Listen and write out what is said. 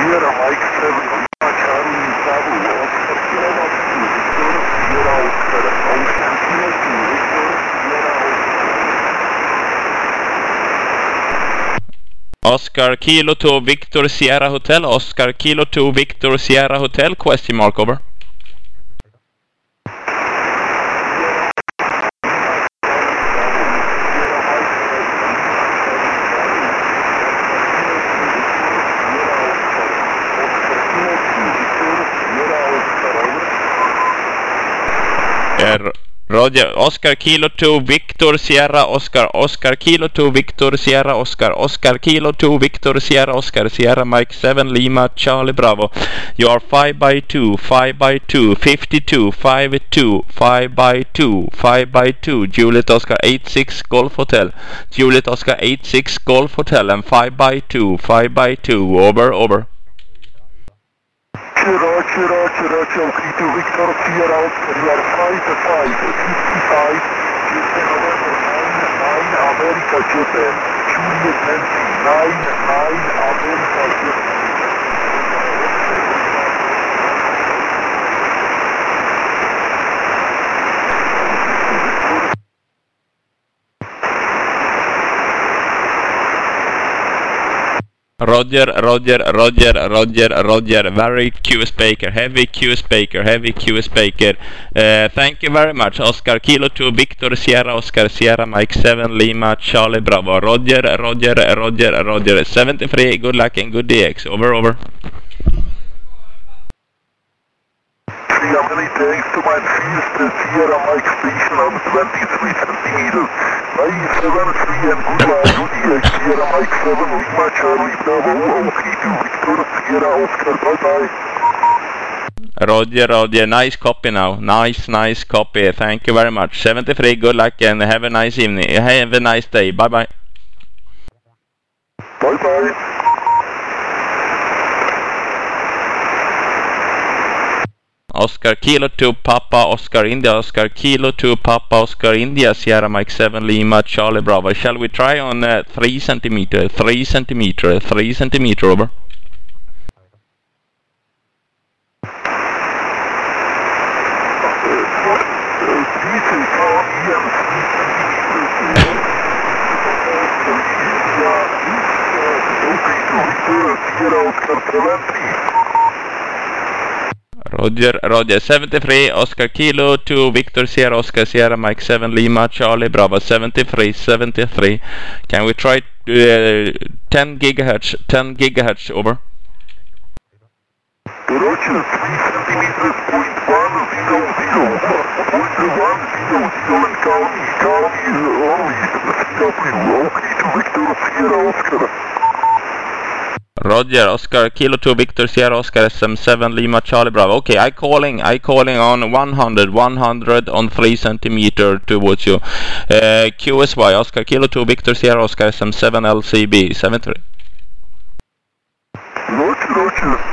Sierra Mike 7 Lima Charlie Bravo Oscar Kilo 2 Victor Sierra Oscar Ocean Kilo 2 Victor Sierra Oscar Kilo 2 Victor Sierra Hotel. Oscar Kilo 2 Victor Sierra Hotel. Question mark, over. Roger, Oscar Kilo 2 Victor Sierra Oscar, Oscar Kilo 2 Victor Sierra Oscar, Oscar Kilo 2 Victor Sierra Oscar, Sierra Mike 7 Lima Charlie Bravo. You are 5 by 2, 5 by 2, 52, 5 2, 5 by 2, 5 by 2, Juliet Oscar 86 Golf Hotel, Juliet Oscar 86 Golf Hotel, and 5 by 2, 5 by 2, over. Roger, okay, to Victor Sierra Oscar, you are 5 to 5, 55, Houston November 9, America Japan, Juliet Nancy 9, America Japan. Roger, very QS Baker, heavy QS Baker. Thank you very much. Oscar Kilo 2 Victor Sierra Oscar, Sierra Mike 7 Lima Charlie Bravo. Roger, 73, good luck and good DX, over. Many thanks to my first Sierra Mike station on 23 centimeters. 973 and good luck, Sierra Mike 7 Lima Charlie Bravo, okay to Victor Sierra Oscar, bye-bye. Roger, nice copy now, nice copy, thank you very much. 73, good luck and have a nice evening, have a nice day, bye-bye. Bye-bye. Oscar Kilo 2 Papa Oscar India, Oscar Kilo 2 Papa Oscar India, Sierra Mike 7 Lima Charlie Bravo. Shall we try on 3 centimeter, over. Roger, 73, Oscar Kilo 2 Victor Sierra Oscar, Sierra Mike 7 Lima Charlie Bravo, 73. Can we try 10 gigahertz, over. Roger, 3 centimeters, 0.100, 0.100, and County, okay to Victor Sierra Oscar. Roger, Oscar Kilo 2 Victor Sierra Oscar SM7 Lima Charlie Bravo. Okay, I calling on 100 on 3 centimeter towards you. QSY, Oscar Kilo 2 Victor Sierra Oscar SM7 LCB 73. Roger.